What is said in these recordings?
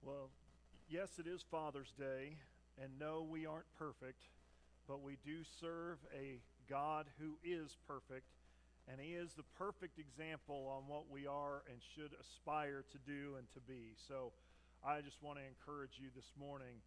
Well, yes, it is Father's Day, and no, we aren't perfect, but we do serve a God who is perfect, and He is the perfect example on what we are and should aspire to do and to be. So I just want to encourage you this morning.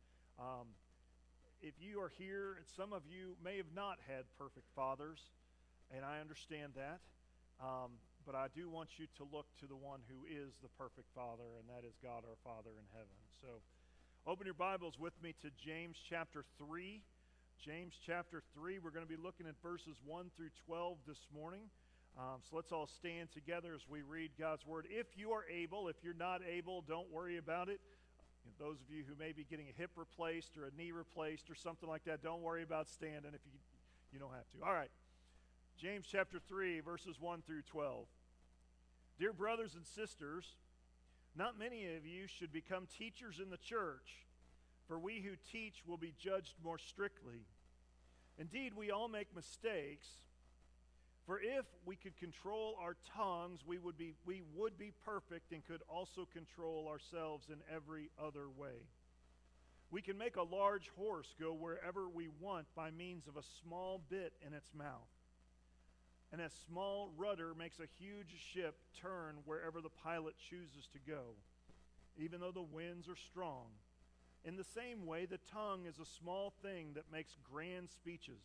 If you are here, and some of you may have not had perfect fathers, and I understand that. But I do want you to look to the one who is the perfect Father, and that is God our Father in heaven. So open your Bibles with me to James chapter 3. James chapter 3, we're going to be looking at verses 1 through 12 this morning. So let's all stand together as we read God's Word. If you are able, if you're not able, don't worry about it. Those of you who may be getting a hip replaced or a knee replaced or something like that, don't worry about standing if you don't have to. All right. James chapter 3, verses 1 through 12. Dear brothers and sisters, not many of you should become teachers in the church, for we who teach will be judged more strictly. Indeed, we all make mistakes, for if we could control our tongues, we would be perfect and could also control ourselves in every other way. We can make a large horse go wherever we want by means of a small bit in its mouth. And a small rudder makes a huge ship turn wherever the pilot chooses to go, even though the winds are strong. In the same way, the tongue is a small thing that makes grand speeches.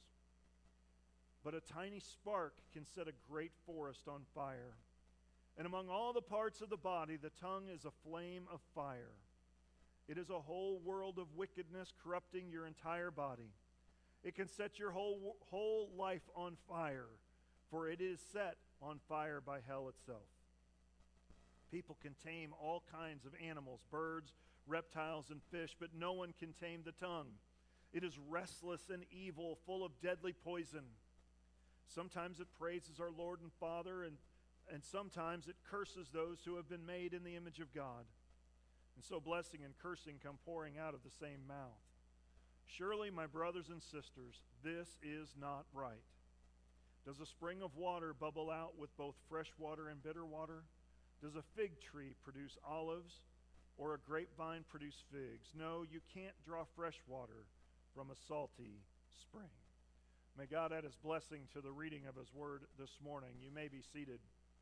But a tiny spark can set a great forest on fire. And among all the parts of the body, the tongue is a flame of fire. It is a whole world of wickedness corrupting your entire body. It can set your whole life on fire, for it is set on fire by hell itself. People can tame all kinds of animals, birds, reptiles, and fish, but no one can tame the tongue. It is restless and evil, full of deadly poison. Sometimes it praises our Lord and Father, and sometimes it curses those who have been made in the image of God. And so blessing and cursing come pouring out of the same mouth. Surely, my brothers and sisters, this is not right. Does a spring of water bubble out with both fresh water and bitter water? Does a fig tree produce olives, or a grapevine produce figs? No, you can't draw fresh water from a salty spring. May God add His blessing to the reading of His Word this morning. You may be seated.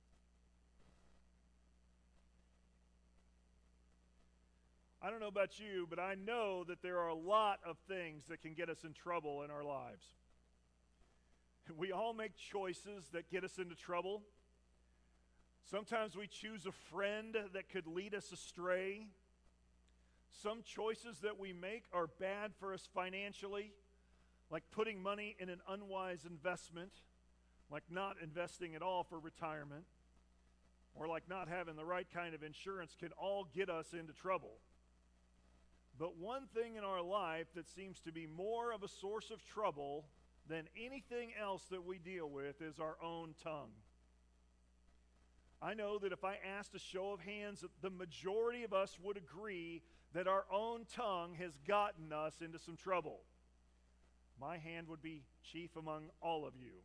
I don't know about you, but I know that there are a lot of things that can get us in trouble in our lives. We all make choices that get us into trouble. Sometimes we choose a friend that could lead us astray. Some choices that we make are bad for us financially, like putting money in an unwise investment, like not investing at all for retirement, or like not having the right kind of insurance can all get us into trouble. But one thing in our life that seems to be more of a source of trouble than anything else that we deal with is our own tongue. I know that if I asked a show of hands, the majority of us would agree that our own tongue has gotten us into some trouble. My hand would be chief among all of you.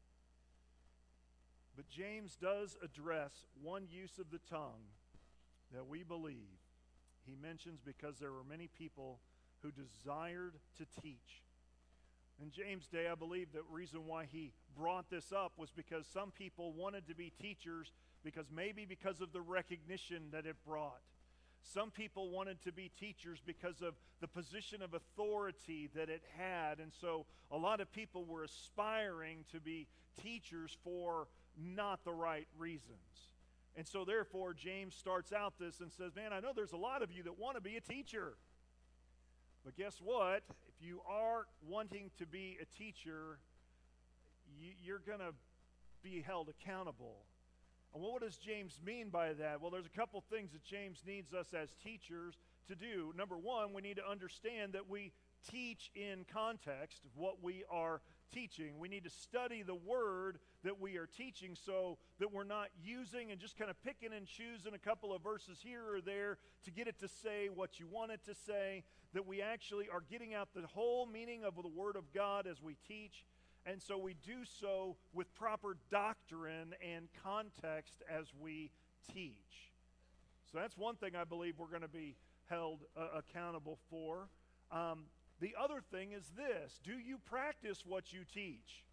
But James does address one use of the tongue that we believe. He mentions because there were many people who desired to teach. In James' day, I believe the reason why he brought this up was because some people wanted to be teachers because of the recognition that it brought. Some people wanted to be teachers because of the position of authority that it had. And so a lot of people were aspiring to be teachers for not the right reasons. And so therefore, James starts out this and says, man, I know there's a lot of you that want to be a teacher. But guess what? If you are wanting to be a teacher, you're going to be held accountable. And what does James mean by that? Well, there's a couple things that James needs us as teachers to do. Number one, we need to understand that we teach in context of what we are teaching. We need to study the word that we are teaching so that we're not using and just kind of picking and choosing a couple of verses here or there to get it to say what you want it to say, that we actually are getting out the whole meaning of the Word of God as we teach. And so we do so with proper doctrine and context as we teach. So that's one thing I believe we're going to be held accountable for. The other thing is this: do you practice what you teach?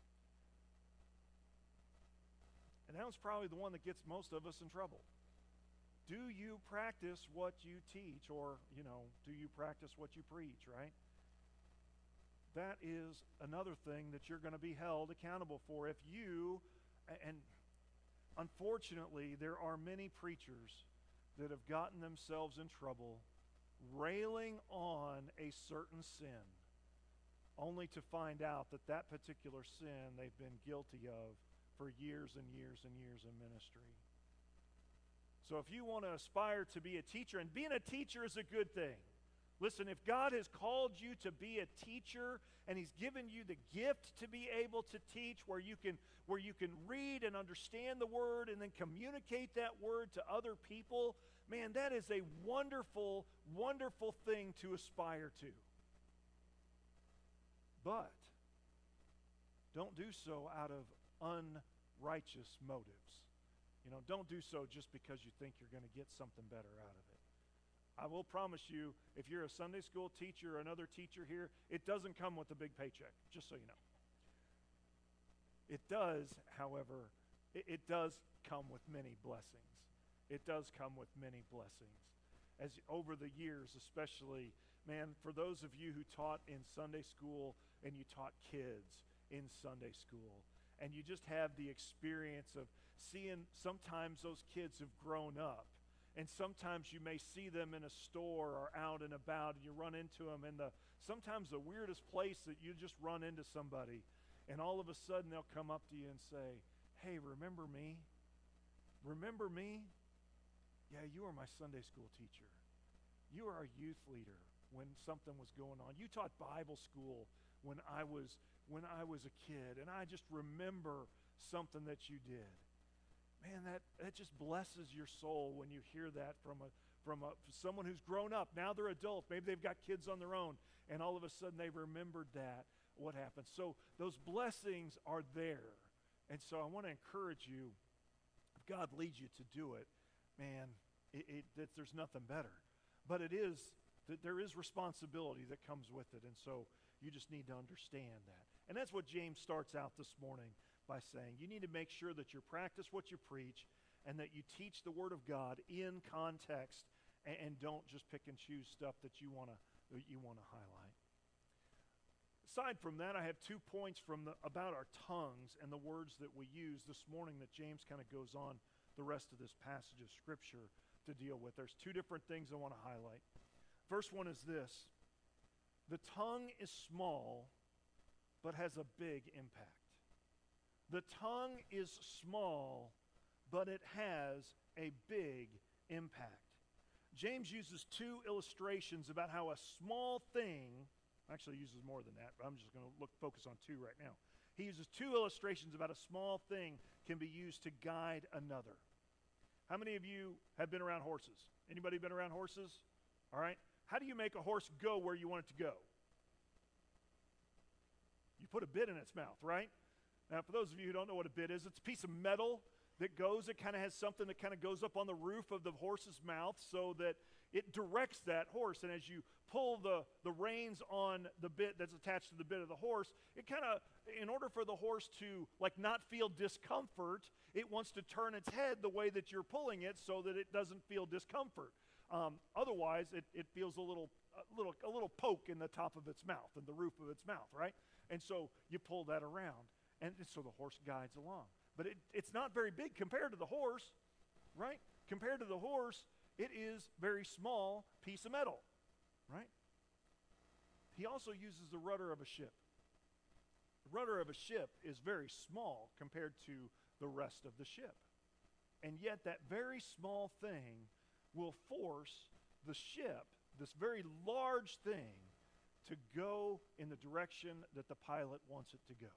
And that was probably the one that gets most of us in trouble. Do you practice what you teach? Or, do you practice what you preach, right? That is another thing that you're going to be held accountable for. If you, and unfortunately, there are many preachers that have gotten themselves in trouble railing on a certain sin, only to find out that that particular sin they've been guilty of for years and years and years in ministry. So if you want to aspire to be a teacher, and being a teacher is a good thing. Listen, if God has called you to be a teacher and He's given you the gift to be able to teach, where you can read and understand the Word and then communicate that Word to other people, man, that is a wonderful, wonderful thing to aspire to. But don't do so out of unrighteous motives. Don't do so just because you think you're going to get something better out of it. I will promise you, if you're a Sunday school teacher or another teacher here, it doesn't come with a big paycheck, just so you know. It does, however, it does come with many blessings. It does come with many blessings. As over the years, especially, man, for those of you who taught in Sunday school and you taught kids in Sunday school, and you just have the experience of seeing sometimes those kids have grown up, and sometimes you may see them in a store or out and about, and you run into them in sometimes the weirdest place that you just run into somebody, and all of a sudden they'll come up to you and say, "Hey, remember me? Remember me? Yeah, you were my Sunday school teacher. You were our youth leader when something was going on. You taught Bible school when I was a kid, and I just remember something that you did." Man, that just blesses your soul when you hear that from someone who's grown up. Now they're adults. Maybe they've got kids on their own, and all of a sudden they've remembered what happened. So those blessings are there. And so I want to encourage you, if God leads you to do it, man, there's nothing better. But there is responsibility that comes with it, and so you just need to understand that. And that's what James starts out this morning by saying. You need to make sure that you practice what you preach and that you teach the Word of God in context, and don't just pick and choose stuff that you want to highlight. Aside from that, I have 2 points about our tongues and the words that we use this morning that James kind of goes on the rest of this passage of Scripture to deal with. There's 2 different things I want to highlight. First one is this: the tongue is small but has a big impact. The tongue is small, but it has a big impact. James uses 2 illustrations about how a small thing, actually uses more than that, but I'm just going to focus on 2 right now. He uses 2 illustrations about a small thing can be used to guide another. How many of you have been around horses? Anybody been around horses? All right. How do you make a horse go where you want it to go? You put a bit in its mouth, right? Now, for those of you who don't know what a bit is, it's a piece of metal that goes, it kind of has something that kind of goes up on the roof of the horse's mouth so that it directs that horse. And as you pull the reins on the bit that's attached to the bit of the horse, it kind of, in order for the horse to not feel discomfort, it wants to turn its head the way that you're pulling it so that it doesn't feel discomfort. Otherwise, it feels a little poke in the top of its mouth and the roof of its mouth, right? And so you pull that around. And so the horse guides along. But it's not very big compared to the horse, right? Compared to the horse, it is very small piece of metal, right? He also uses the rudder of a ship. The rudder of a ship is very small compared to the rest of the ship. And yet that very small thing will force the ship, this very large thing, to go in the direction that the pilot wants it to go.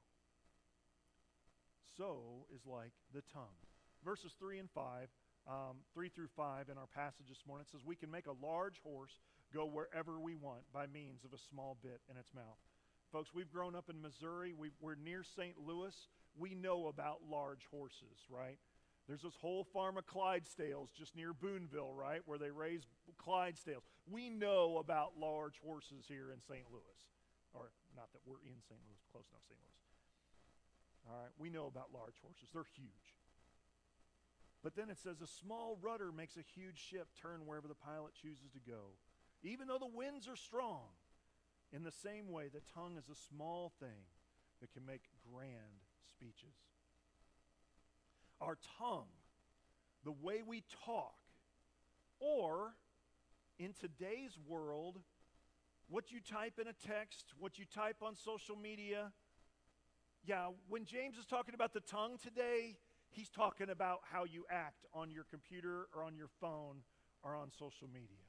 So is like the tongue. Verses 3 through 5 in our passage this morning, it says, we can make a large horse go wherever we want by means of a small bit in its mouth. Folks, we've grown up in Missouri. We're near St. Louis. We know about large horses, right? There's this whole farm of Clydesdales just near Boonville, right, where they raise Clydesdales. We know about large horses here in St. Louis. Or not that we're in St. Louis, close enough St. Louis. All right, we know about large horses. They're huge. But then it says a small rudder makes a huge ship turn wherever the pilot chooses to go. Even though the winds are strong, in the same way, the tongue is a small thing that can make grand speeches. Our tongue, the way we talk, or in today's world, what you type in a text, what you type on social media. Yeah, when James is talking about the tongue today, he's talking about how you act on your computer or on your phone or on social media.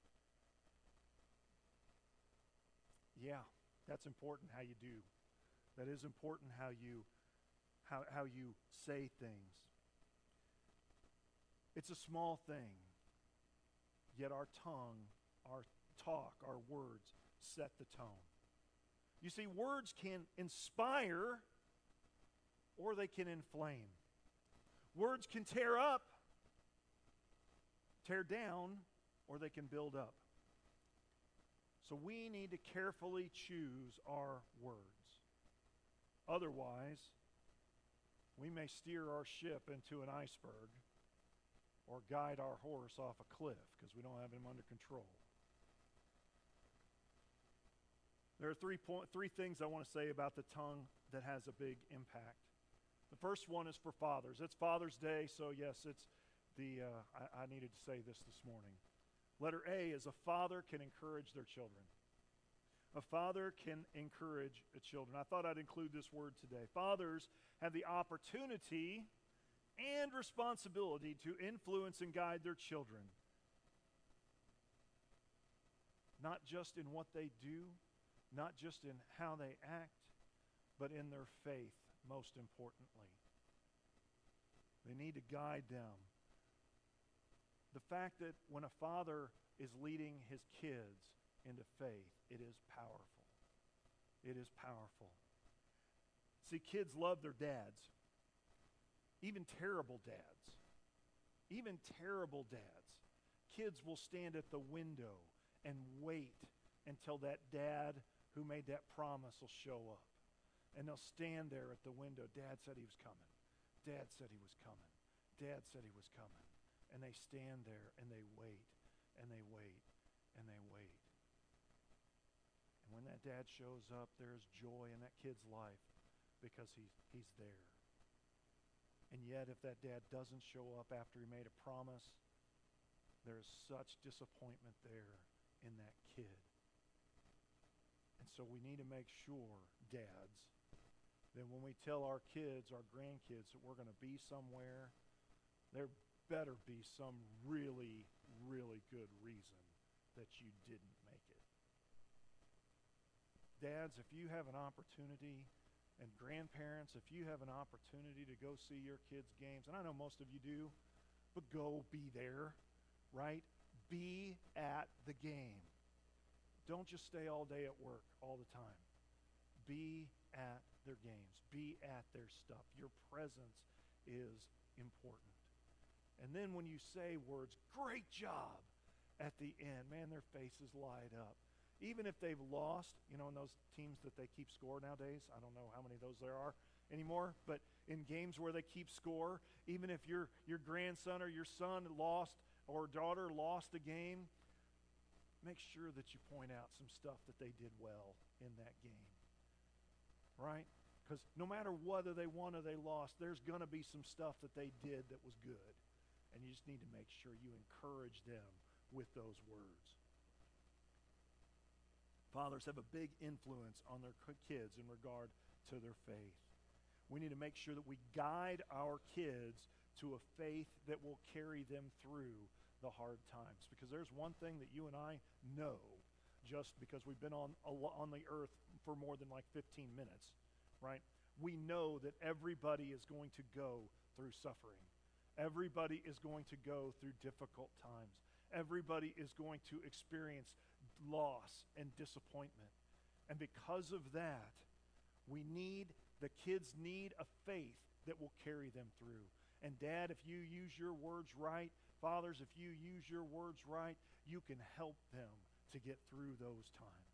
Yeah, that's important how you do. That is important how you say things. It's a small thing, yet our tongue, our talk, our words set the tone. You see, words can inspire or they can inflame. Words can tear up, tear down, or they can build up. So we need to carefully choose our words. Otherwise, we may steer our ship into an iceberg or guide our horse off a cliff because we don't have him under control. There are three things I want to say about the tongue that has a big impact. The first one is for fathers. It's Father's Day, so yes, it's I needed to say this morning. Letter A is a father can encourage their children. A father can encourage the children. I thought I'd include this word today. Fathers have the opportunity and responsibility to influence and guide their children. Not just in what they do, not just in how they act, but in their faith, most importantly. They need to guide them. The fact that when a father is leading his kids into faith, it is powerful. It is powerful. See, kids love their dads. Even terrible dads. Even terrible dads. Kids will stand at the window and wait until that dad who made that promise will show up. And they'll stand there at the window. Dad said he was coming. Dad said he was coming. Dad said he was coming. And they stand there and they wait and they wait and they wait. And when that dad shows up, there's joy in that kid's life because he's there. And yet if that dad doesn't show up after he made a promise, there's such disappointment there in that kid. And so we need to make sure, dads, that when we tell our kids, our grandkids, that we're going to be somewhere, there better be some really, really good reason that you didn't make it. Dads, if you have an opportunity, and grandparents, if you have an opportunity to go see your kids' games, and I know most of you do, but go be there, right? Be at the game. Don't just stay all day at work all the time. Be at their games. Be at their stuff. Your presence is important. And then when you say words, great job, at the end, man, their faces light up. Even if they've lost, in those teams that they keep score nowadays, I don't know how many of those there are anymore, but in games where they keep score, even if your grandson or your son lost or daughter lost the game, make sure that you point out some stuff that they did well in that game, right? Because no matter whether they won or they lost, there's going to be some stuff that they did that was good. And you just need to make sure you encourage them with those words. Fathers have a big influence on their kids in regard to their faith. We need to make sure that we guide our kids to a faith that will carry them through the hard times. Because there's one thing that you and I know, just because we've been on the earth for more than like 15 minutes, right? We know that everybody is going to go through suffering. Everybody is going to go through difficult times. Everybody is going to experience loss and disappointment. And because of that, the kids need a faith that will carry them through. And Dad, if you use your words right, fathers, if you use your words right, you can help them to get through those times.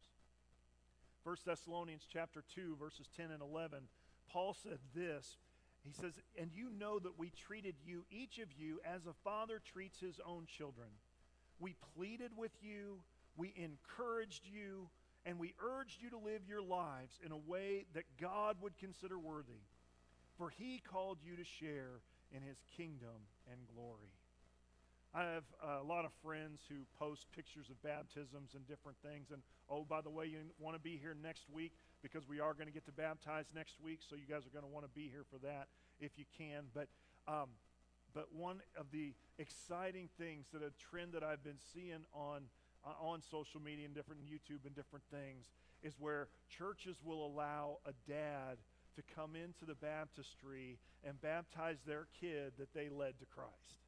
1 Thessalonians chapter 2, verses 10 and 11, Paul said this. He says, "And you know that we treated you, each of you, as a father treats his own children. We pleaded with you, we encouraged you, and we urged you to live your lives in a way that God would consider worthy. For he called you to share in his kingdom and glory." I have a lot of friends who post pictures of baptisms and different things. And oh, by the way, you want to be here next week because we are going to get to baptize next week. So you guys are going to want to be here for that if you can. But one of the exciting things, that a trend that I've been seeing on social media and different YouTube and different things, is where churches will allow a dad to come into the baptistry and baptize their kid that they led to Christ.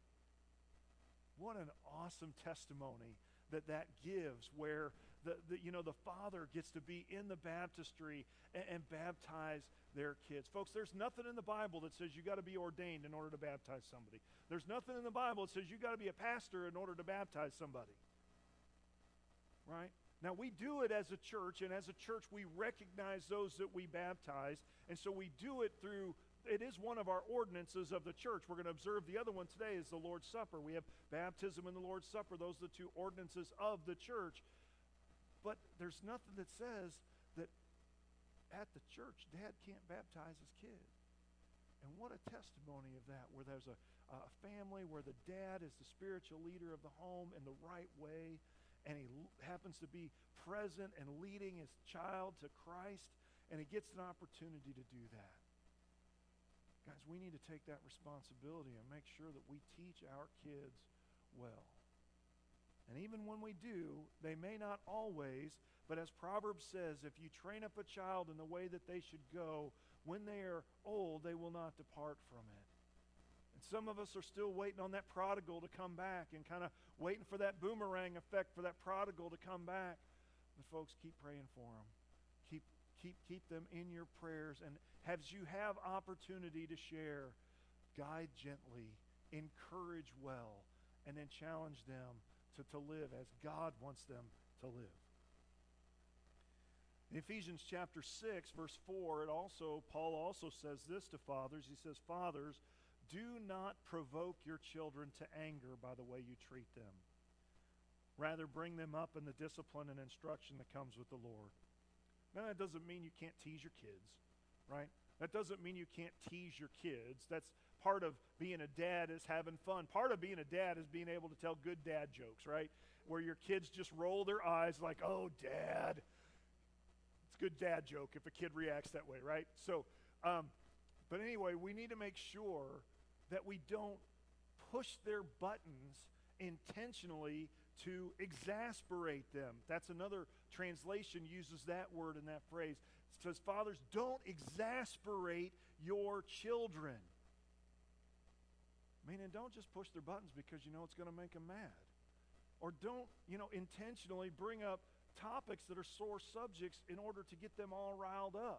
What an awesome testimony that gives, where the father gets to be in the baptistry and baptize their kids. Folks, there's nothing in the Bible that says you got to be ordained in order to baptize somebody. There's nothing in the Bible that says you got to be a pastor in order to baptize somebody. Right? Now, we do it as a church, and as a church we recognize those that we baptize, and so we do it through, it is one of our ordinances of the church. We're going to observe the other one today is the Lord's Supper. We have baptism and the Lord's Supper. Those are the two ordinances of the church. But there's nothing that says that at the church, Dad can't baptize his kid. And what a testimony of that, where there's a family where the dad is the spiritual leader of the home in the right way, and he happens to be present and leading his child to Christ, and he gets an opportunity to do that. Guys, we need to take that responsibility and make sure that we teach our kids well. And even when we do, they may not always, but as Proverbs says, if you train up a child in the way that they should go, when they are old, they will not depart from it. And some of us are still waiting on that prodigal to come back and kind of waiting for that boomerang effect for that prodigal to come back. But folks, keep praying for them. Keep them in your prayers, and as you have opportunity to share, guide gently, encourage well, and then challenge them to live as God wants them to live. In Ephesians chapter 6, verse 4, Paul also says this to fathers. He says, "Fathers, do not provoke your children to anger by the way you treat them. Rather, bring them up in the discipline and instruction that comes with the Lord." Now, that doesn't mean you can't tease your kids, right? That doesn't mean you can't tease your kids. That's part of being a dad, is having fun. Part of being a dad is being able to tell good dad jokes, right? Where your kids just roll their eyes like, "Oh, Dad." It's a good dad joke if a kid reacts that way, right? So, but anyway, we need to make sure that we don't push their buttons intentionally to exasperate them. That's another translation uses that word in that phrase. It says, fathers, don't exasperate your children. Meaning, don't just push their buttons because you know it's going to make them mad. Or don't, intentionally bring up topics that are sore subjects in order to get them all riled up.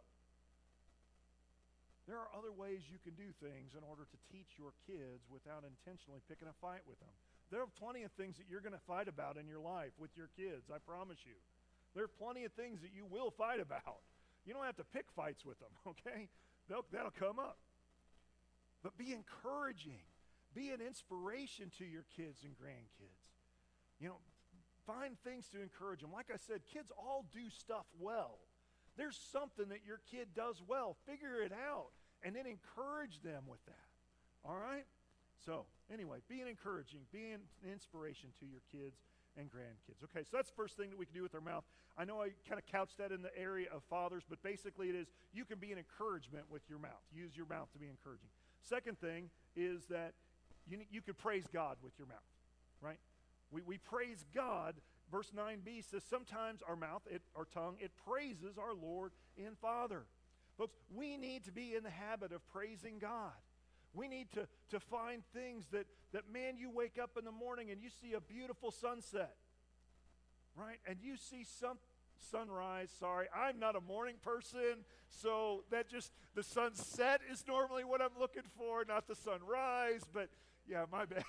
There are other ways you can do things in order to teach your kids without intentionally picking a fight with them. There are plenty of things that you're going to fight about in your life with your kids, I promise you. There are plenty of things that you will fight about. You don't have to pick fights with them, okay? That'll come up. But be encouraging. Be an inspiration to your kids and grandkids. Find things to encourage them. Like I said, kids all do stuff well. There's something that your kid does well. Figure it out and then encourage them with that. All right? So, anyway, being encouraging, being an inspiration to your kids and grandkids. Okay, so that's the first thing that we can do with our mouth. I know I kind of couched that in the area of fathers, but basically it is you can be an encouragement with your mouth. Use your mouth to be encouraging. Second thing is that you could praise God with your mouth, right? We praise God. Verse 9b says sometimes our mouth, our tongue, it praises our Lord and Father. Folks, we need to be in the habit of praising God. We need to find things that man, you wake up in the morning and you see a beautiful sunset, right? And you see sunrise, sorry. I'm not a morning person, so the sunset is normally what I'm looking for, not the sunrise, but yeah, my bad.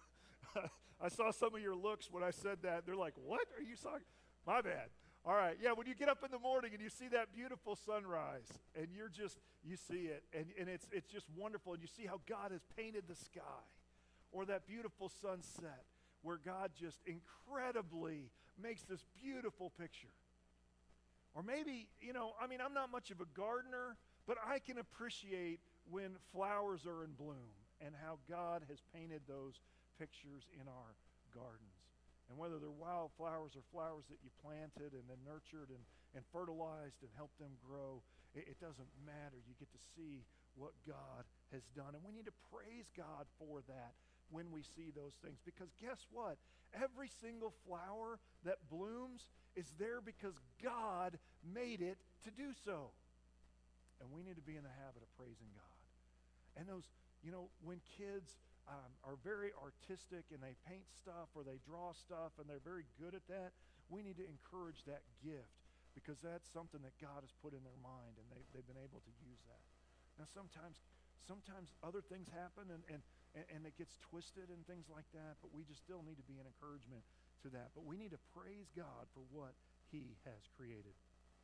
I saw some of your looks when I said that. They're like, what are you talking? My bad. All right, yeah, when you get up in the morning and you see that beautiful sunrise, and you see it, and it's just wonderful, and you see how God has painted the sky, or that beautiful sunset, where God just incredibly makes this beautiful picture. Or maybe, I'm not much of a gardener, but I can appreciate when flowers are in bloom and how God has painted those pictures in our gardens. And whether they're wildflowers or flowers that you planted and then nurtured and fertilized and helped them grow, it doesn't matter. You get to see what God has done. And we need to praise God for that when we see those things. Because guess what? Every single flower that blooms is there because God made it to do so. And we need to be in the habit of praising God. And those, when kids are very artistic and they paint stuff or they draw stuff and they're very good at that, we need to encourage that gift because that's something that God has put in their mind and they've been able to use that. Now sometimes other things happen and it gets twisted and things like that, but we just still need to be an encouragement to that. But we need to praise God for what he has created.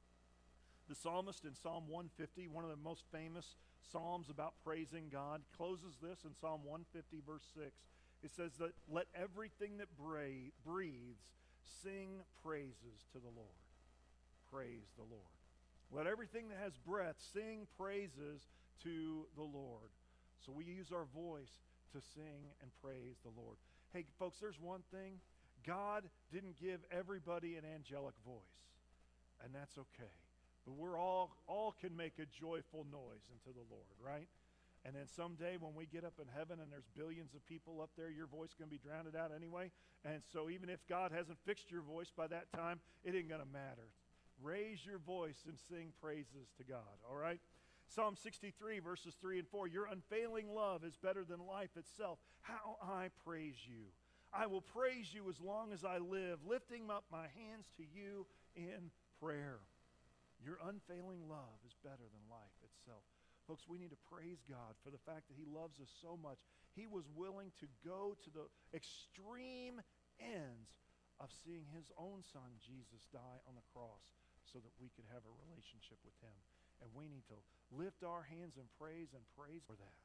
The psalmist in Psalm 150, one of the most famous psalms about praising God, closes this in Psalm 150, verse 6. It says that, let everything that breathes sing praises to the Lord. Praise the Lord. Let everything that has breath sing praises to the Lord. So we use our voice to sing and praise the Lord. Hey, folks, there's one thing. God didn't give everybody an angelic voice, and that's okay. But we're all can make a joyful noise unto the Lord, right? And then someday when we get up in heaven and there's billions of people up there, your voice is going to be drowned out anyway. And so even if God hasn't fixed your voice by that time, it ain't going to matter. Raise your voice and sing praises to God, all right? Psalm 63, verses 3 and 4, your unfailing love is better than life itself. How I praise you. I will praise you as long as I live, lifting up my hands to you in prayer. Your unfailing love is better than life itself. Folks, we need to praise God for the fact that he loves us so much. He was willing to go to the extreme ends of seeing his own son, Jesus, die on the cross so that we could have a relationship with him. And we need to lift our hands in praise and praise for that.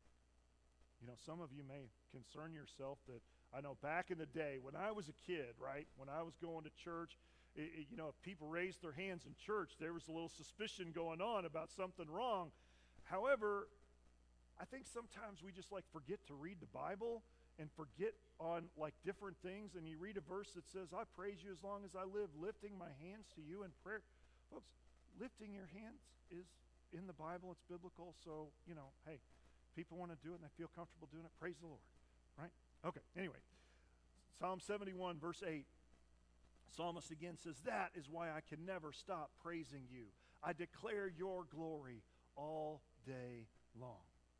Some of you may concern yourself that, I know back in the day when I was a kid, right, when I was going to church, if people raised their hands in church, there was a little suspicion going on about something wrong. However, I think sometimes we just forget to read the Bible and forget on different things, and you read a verse that says, I praise you as long as I live, lifting my hands to you in prayer. Folks, lifting your hands is in the Bible, it's biblical, so, hey, people want to do it and they feel comfortable doing it, praise the Lord, right? Okay, anyway, Psalm 71, verse 8. Psalmist again says, that is why I can never stop praising you. I declare your glory all day long.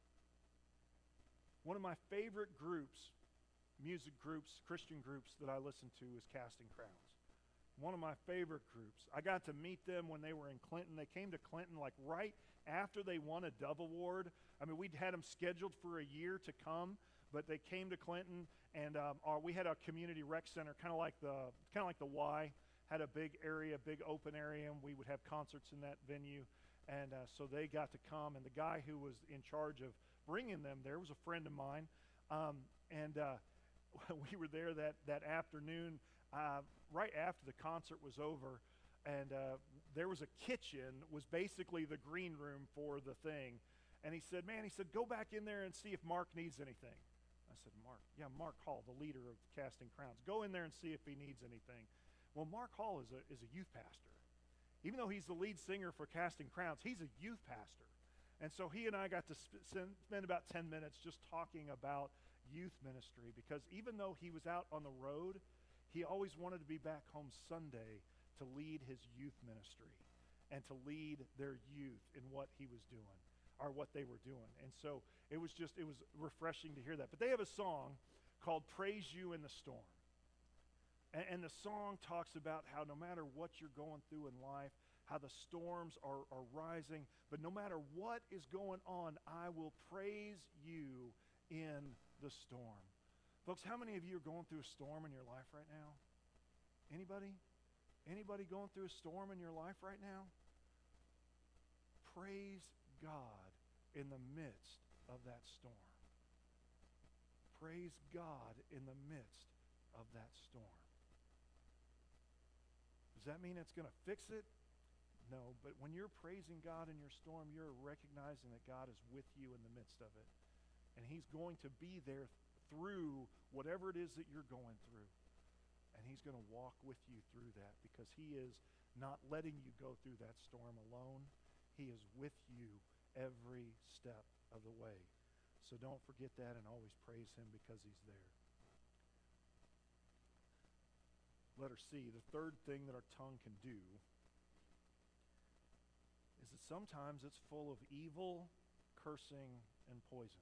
One of my favorite groups, music groups, Christian groups that I listen to is Casting Crowns. One of my favorite groups. I got to meet them when they were in Clinton. They came to Clinton right after they won a Dove Award. I mean, we'd had them scheduled for a year to come, but they came to Clinton, and we had a community rec center, kind of like the Y, had a big area, big open area, and we would have concerts in that venue. And so they got to come, and the guy who was in charge of bringing them there was a friend of mine. We were there that afternoon, right after the concert was over, and there was a kitchen, was basically the green room for the thing. And he said, go back in there and see if Mark needs anything. I said, Mark Hall, the leader of Casting Crowns. Go in there and see if he needs anything. Well, Mark Hall is a youth pastor. Even though he's the lead singer for Casting Crowns, he's a youth pastor. And so he and I got to spend about 10 minutes just talking about youth ministry, because even though he was out on the road, he always wanted to be back home Sunday to lead his youth ministry and to lead their youth in what he was doing, or what they were doing. And so it was refreshing to hear that. But they have a song called Praise You in the Storm. And the song talks about how no matter what you're going through in life, how the storms are rising, but no matter what is going on, I will praise you in the storm. Folks, how many of you are going through a storm in your life right now? Anybody? Anybody going through a storm in your life right now? Praise God in the midst of that storm. Praise God in the midst of that storm. Does that mean it's going to fix it? No, but when you're praising God in your storm, you're recognizing that God is with you in the midst of it. And He's going to be there through whatever it is that you're going through. And He's going to walk with you through that because He is not letting you go through that storm alone. He is with you every step of the way. So don't forget that and always praise Him because He's there. Letter C, the third thing that our tongue can do is that sometimes it's full of evil, cursing, and poison.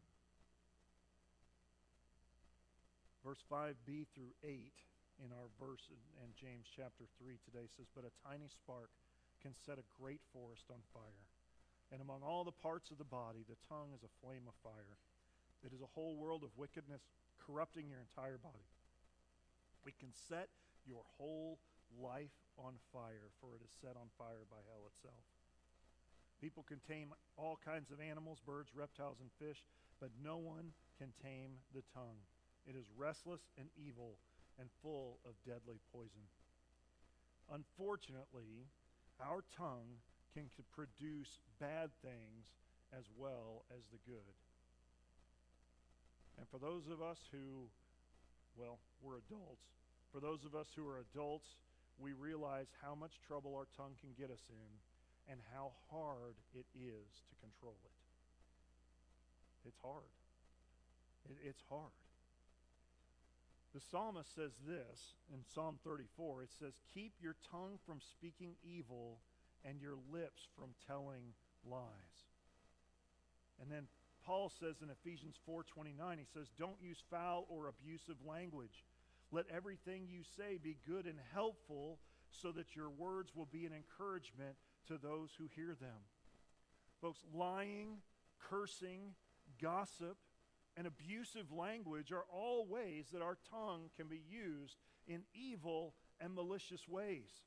Verse 5b through 8 in our verse in James chapter 3 today says, "But a tiny spark can set a great forest on fire. And among all the parts of the body, the tongue is a flame of fire. It is a whole world of wickedness, corrupting your entire body. We can set your whole life on fire, for it is set on fire by hell itself. People can tame all kinds of animals, birds, reptiles, and fish, but no one can tame the tongue. It is restless and evil and full of deadly poison." Unfortunately, our tongue can produce bad things as well as the good. And for those of us who, we're adults. For those of us who are adults, we realize how much trouble our tongue can get us in and how hard it is to control it. It's hard. It's hard. The psalmist says this in Psalm 34. It says, "Keep your tongue from speaking evil and your lips from telling lies." And then Paul says in Ephesians 4:29, he says, "Don't use foul or abusive language. Let everything you say be good and helpful so that your words will be an encouragement to those who hear them." Folks, lying, cursing, gossip, and abusive language are all ways that our tongue can be used in evil and malicious ways.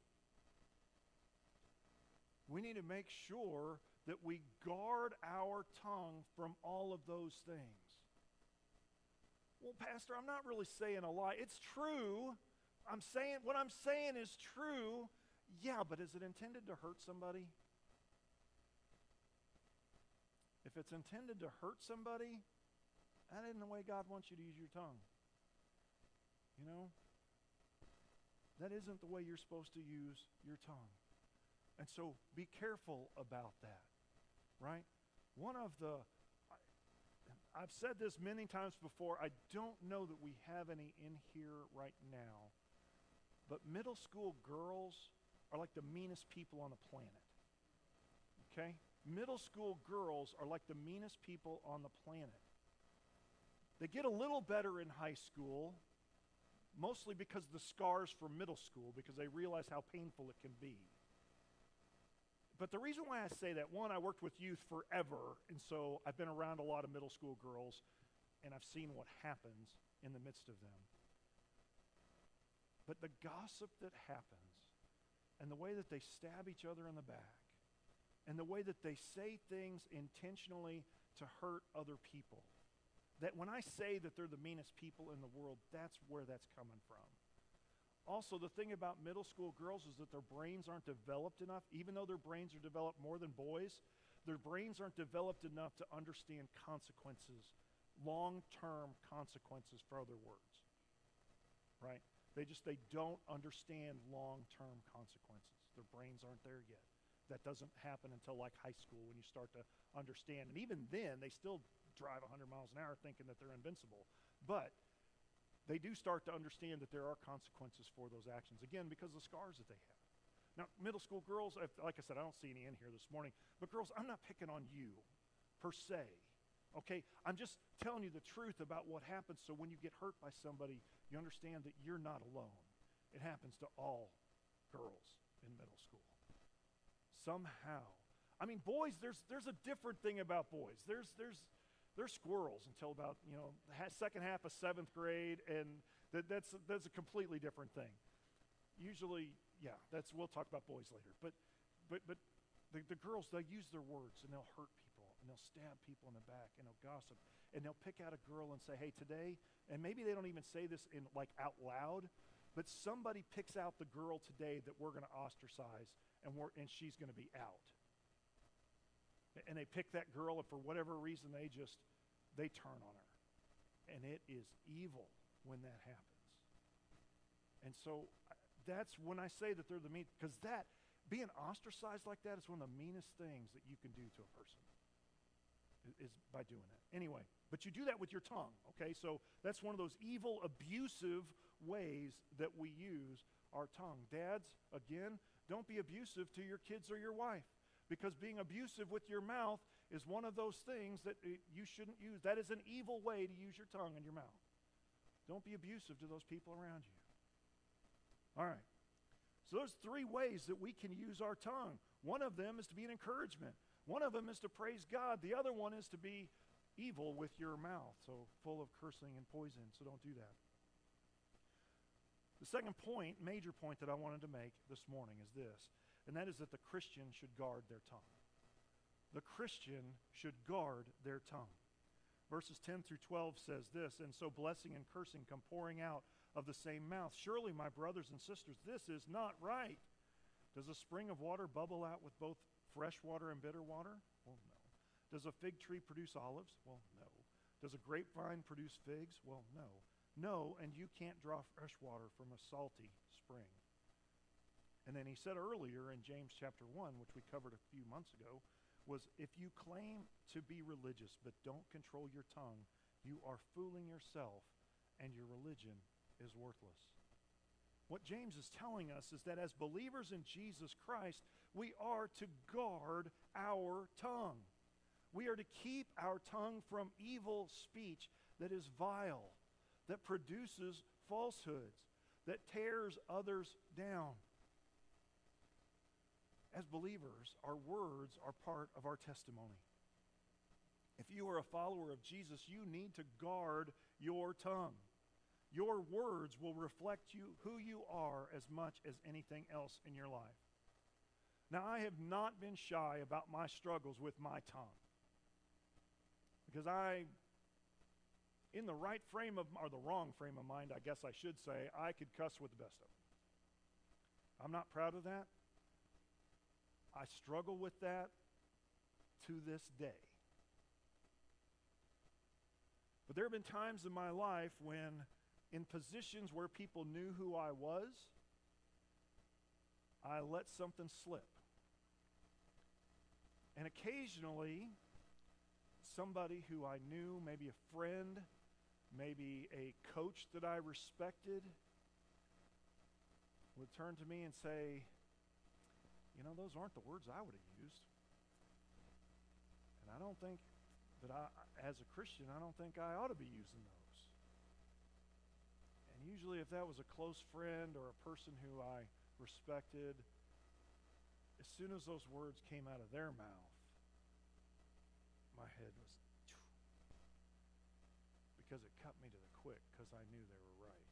We need to make sure that we guard our tongue from all of those things. Well, Pastor, I'm not really saying a lie. It's true. What I'm saying is true. Yeah, but is it intended to hurt somebody? If it's intended to hurt somebody, that isn't the way God wants you to use your tongue. You know? That isn't the way you're supposed to use your tongue. And so be careful about that, right? I've said this many times before, I don't know that we have any in here right now, but middle school girls are like the meanest people on the planet, okay? Middle school girls are like the meanest people on the planet. They get a little better in high school, mostly because of the scars from middle school, because they realize how painful it can be. But the reason why I say that, one, I worked with youth forever, and so I've been around a lot of middle school girls, and I've seen what happens in the midst of them. But the gossip that happens, and the way that they stab each other in the back, and the way that they say things intentionally to hurt other people, that when I say that they're the meanest people in the world, that's where that's coming from. Also, the thing about middle school girls is that their brains aren't developed enough. Even though their brains are developed more than boys, their brains aren't developed enough to understand consequences, long-term consequences for other words, right? They don't understand long-term consequences. Their brains aren't there yet. That doesn't happen until like high school when you start to understand. And even then, they still drive 100 miles an hour thinking that they're invincible. But they do start to understand that there are consequences for those actions, again, because of the scars that they have. Now, middle school girls, like I said, I don't see any in here this morning, but girls, I'm not picking on you per se, okay? I'm just telling you the truth about what happens, so when you get hurt by somebody, you understand that you're not alone, It happens to all girls in middle school. Somehow. I mean, boys, there's a different thing about boys. They're squirrels until about, second half of 7th grade, and that's a completely different thing. Usually, yeah, we'll talk about boys later. But the girls, they'll use their words, and they'll hurt people, and they'll stab people in the back, and they'll gossip, and they'll pick out a girl and say, hey, today, and maybe they don't even say this in out loud, but somebody picks out the girl today that we're going to ostracize, and she's going to be out. And they pick that girl, and for whatever reason, they turn on her. And it is evil when that happens. And so that's when I say that they're the mean, because being ostracized like that is one of the meanest things that you can do to a person, is by doing that. Anyway, but you do that with your tongue, okay? So that's one of those evil, abusive ways that we use our tongue. Dads, again, don't be abusive to your kids or your wife, because being abusive with your mouth is one of those things that you shouldn't use. That is an evil way to use your tongue and your mouth. Don't be abusive to those people around you. All right. So there's 3 ways that we can use our tongue. One of them is to be an encouragement. One of them is to praise God. The other one is to be evil with your mouth, so full of cursing and poison, so don't do that. The second point, major point that I wanted to make this morning is this, and that is that the Christian should guard their tongue. The Christian should guard their tongue. Verses 10 through 12 says this, and so blessing and cursing come pouring out of the same mouth. Surely, my brothers and sisters, this is not right. Does a spring of water bubble out with both fresh water and bitter water? Well, no. Does a fig tree produce olives? Well, no. Does a grapevine produce figs? Well, no. No, and you can't draw fresh water from a salty spring. And then he said earlier in James chapter 1, which we covered a few months ago, was if you claim to be religious but don't control your tongue, you are fooling yourself and your religion is worthless. What James is telling us is that as believers in Jesus Christ, we are to guard our tongue. We are to keep our tongue from evil speech that is vile, that produces falsehoods, that tears others down. As believers, our words are part of our testimony. If you are a follower of Jesus, you need to guard your tongue. Your words will reflect who you are as much as anything else in your life. Now, I have not been shy about my struggles with my tongue, because in the right frame of, or the wrong frame of mind, I guess I should say, I could cuss with the best of them. I'm not proud of that. I struggle with that to this day. But there have been times in my life when, in positions where people knew who I was, I let something slip. And occasionally, somebody who I knew, maybe a friend, maybe a coach that I respected, would turn to me and say, those aren't the words I would have used. And I don't think that as a Christian, I don't think I ought to be using those. And usually if that was a close friend or a person who I respected, as soon as those words came out of their mouth, my head was, because it cut me to the quick, because I knew they were right.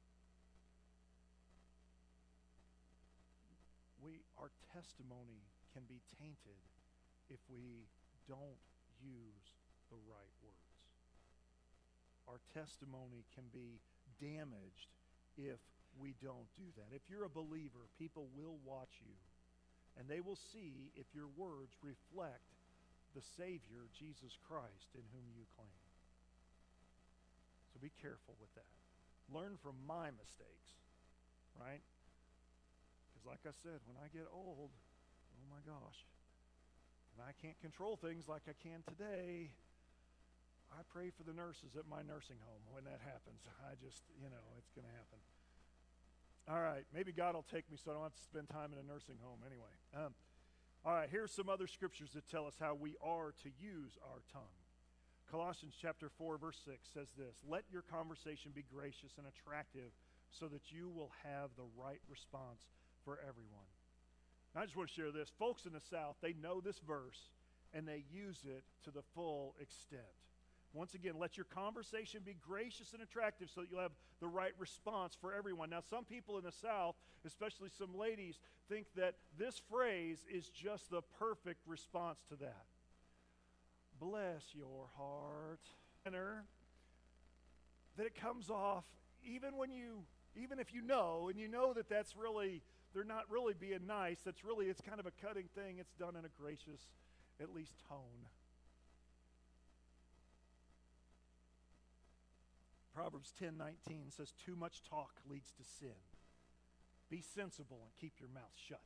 Our testimony can be tainted if we don't use the right words. Our testimony can be damaged if we don't do that. If you're a believer, people will watch you, and they will see if your words reflect the Savior, Jesus Christ, in whom you claim. So be careful with that. Learn from my mistakes, right? Because like I said, when I get old, oh my gosh, and I can't control things like I can today, I pray for the nurses at my nursing home when that happens. I just, it's going to happen. All right, maybe God will take me so I don't have to spend time in a nursing home anyway. All right, here's some other scriptures that tell us how we are to use our tongue. Colossians chapter 4, verse 6 says this, "Let your conversation be gracious and attractive so that you will have the right response for everyone. I just want to share this. Folks in the South, they know this verse, and they use it to the full extent. Once again, let your conversation be gracious and attractive so that you'll have the right response for everyone. Now, some people in the South, especially some ladies, think that this phrase is just the perfect response to that. Bless your heart. That it comes off even if you know, and you know that that's really, they're not really being nice, it's kind of a cutting thing. It's done in a gracious, at least, tone. Proverbs 10:19 says, too much talk leads to sin. Be sensible and keep your mouth shut.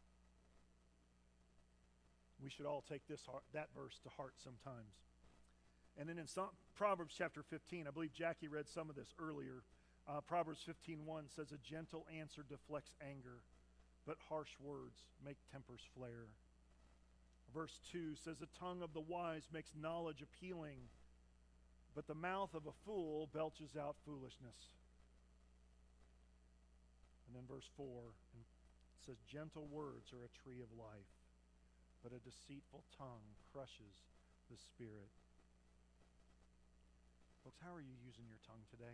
We should all take that verse to heart sometimes. And then in Proverbs chapter 15, I believe Jackie read some of this earlier. Proverbs 15:1 says, a gentle answer deflects anger, but harsh words make tempers flare. Verse 2 says, the tongue of the wise makes knowledge appealing, but the mouth of a fool belches out foolishness. And then verse 4 says, gentle words are a tree of life, but a deceitful tongue crushes the spirit. Folks, how are you using your tongue today?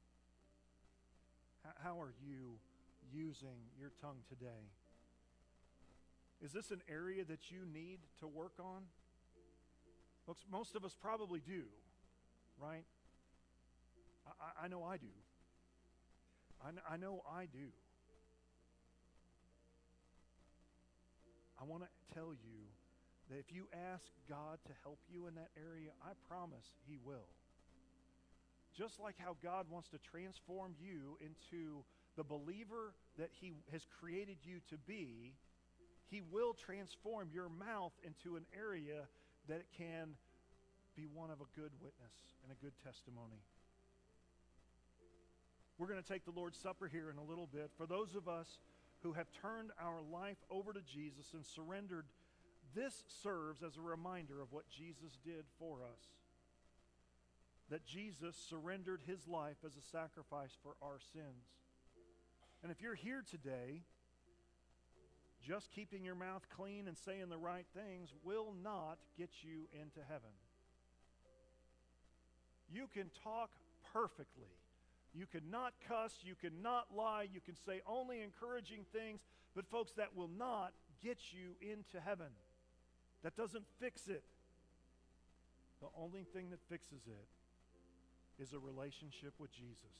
How are you using your tongue today? Is this an area that you need to work on? Folks, most of us probably do, right? I know I do. I know I do. I want to tell you that if you ask God to help you in that area, I promise He will. Just like how God wants to transform you into the believer that He has created you to be, He will transform your mouth into an area that can be one of a good witness and a good testimony. We're going to take the Lord's Supper here in a little bit. For those of us who have turned our life over to Jesus and surrendered, this serves as a reminder of what Jesus did for us. That Jesus surrendered His life as a sacrifice for our sins. And if you're here today, just keeping your mouth clean and saying the right things will not get you into heaven. You can talk perfectly. You cannot cuss, you cannot lie, you can say only encouraging things, but folks, that will not get you into heaven. That doesn't fix it. The only thing that fixes it is a relationship with Jesus.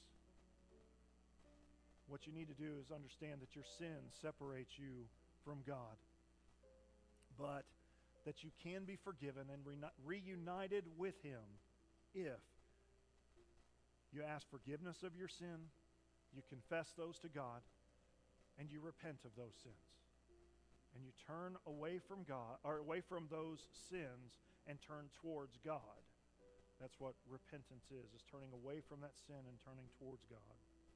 What you need to do is understand that your sin separates you from God, but that you can be forgiven and reunited with Him if you ask forgiveness of your sin, you confess those to God, and you repent of those sins. And you turn away from God, or away from those sins, and turn towards God. That's what repentance is turning away from that sin and turning towards God.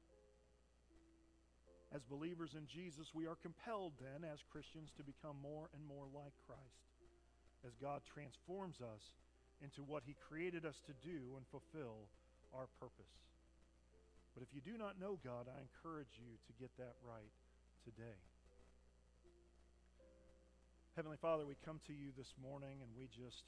As believers in Jesus, we are compelled then, as Christians, to become more and more like Christ, as God transforms us into what He created us to do and fulfill our purpose. But if you do not know God, I encourage you to get that right today. Heavenly Father, we come to you this morning and we just,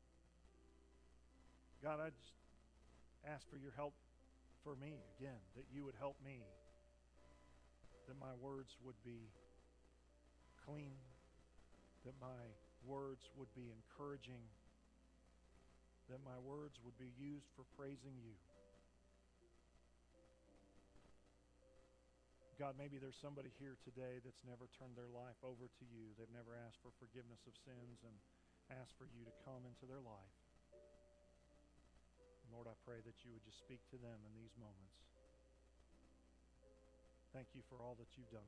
God, I just ask for your help for me again, that you would help me, that my words would be clean, that my words would be encouraging, that my words would be used for praising you. God, maybe there's somebody here today that's never turned their life over to you. They've never asked for forgiveness of sins and asked for you to come into their life. Lord, I pray that you would just speak to them in these moments. Thank you for all that you've done